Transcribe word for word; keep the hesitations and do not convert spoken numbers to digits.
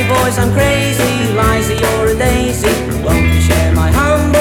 boys, I'm crazy. Liza, you're a daisy. Won't you share my humble